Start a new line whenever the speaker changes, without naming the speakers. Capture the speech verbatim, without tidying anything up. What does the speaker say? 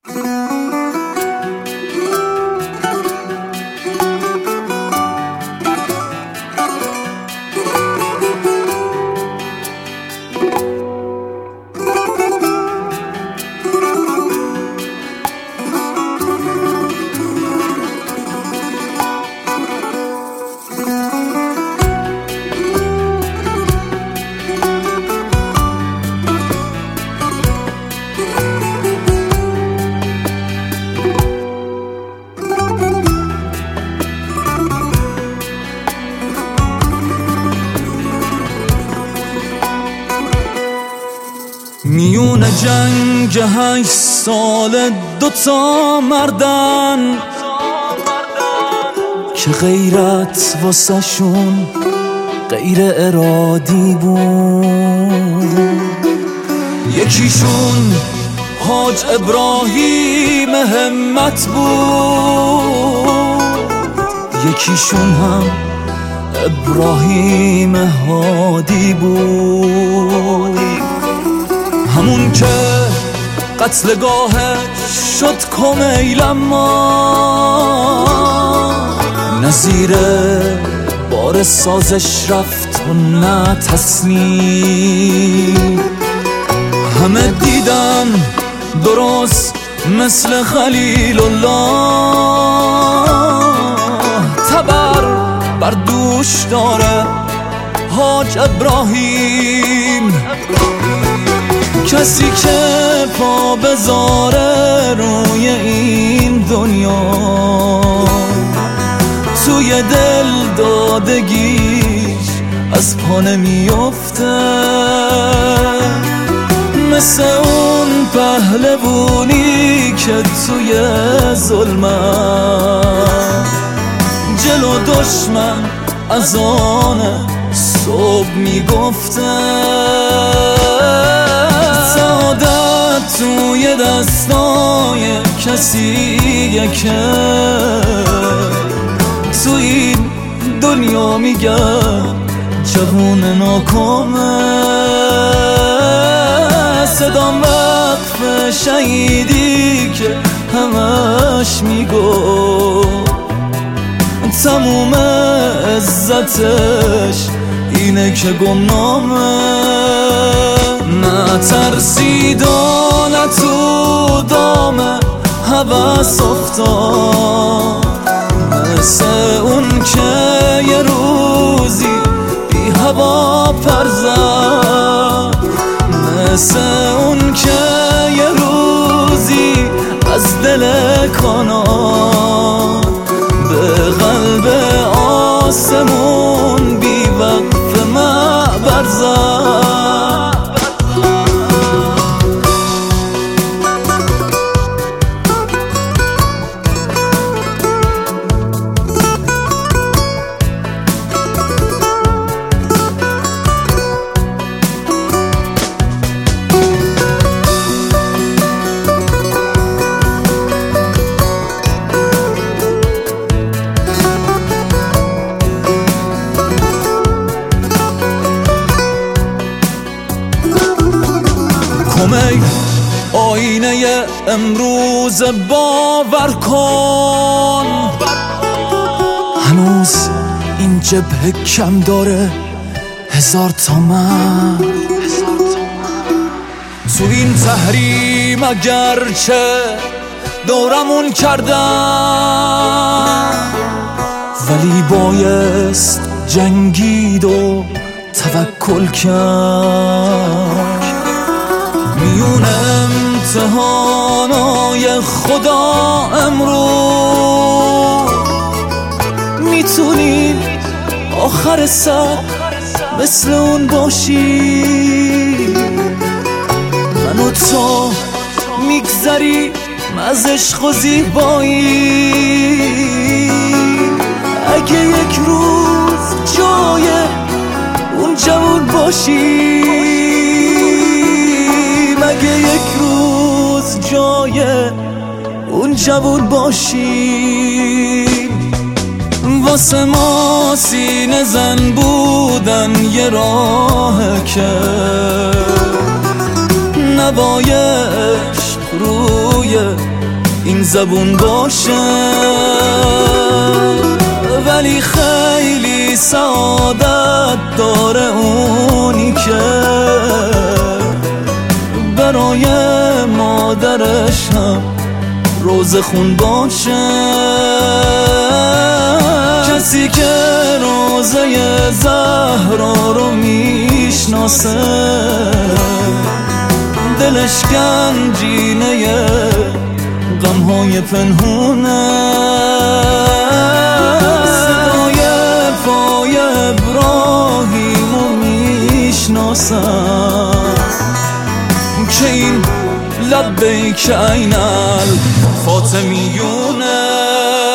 میون جنگ هشت سال دوتا مردن که غیرت واسه شون غیر ارادی بود. یکیشون حاج ابراهیم همت بود، یکیشون هم ابراهیم هادی بود، همون که قتلگاهش شد کمیل ما نظیر بار سازش رفت و نه تسلیم. همه دیدن درست مثل خلیل الله تبر بر دوش داره حاج ابراهیم، کسی که پا بذاره روی این دنیا توی دل دادگیش از پا نمیفته، مثل اون پهلوونی که توی ظلمت جلو دشمن از آن صبح میگفته. سعادت توی دستای کسیه که تو این دنیا میگن جوون ناکامه. صدام وقف شهیدی که همش میگو تموم عزتش اینه که گمنامه. نه ترسید و نه تو دامه هوس افتاد، مثل اون که یه روزی بی هوا پر زد، مثل اون که یه روزی از دل کانان به قلب آسمون بی وقف معبر زد. کمیل آینه امروز باور کن، هنوز این جبهه کم داره هزار تا من تو این تحریم، اگرچه دورمون کردن ولی بایست جنگید و توکل کرد. میون امتحانای خدا امروز میتونیم آخر سر مثل اون باشی، من و تو میگذریم از عشق و زیبایی. اگه یک روز جای اون جوون باشیم، اگه یک روز جای اون جوون باشیم، واسه ما سینه زن بودن یه راه که نوای عشق روی این زبون باشه، ولی خیلی سعادت داره اونی که برای مادرش هم روز خون باشه. کسی که روزه زهرا رو میشناسه دلش گنجینه غمهای پنهونه. صدای پای ابراهیمو میشناسم که این لبیک عین الفاطمیونه.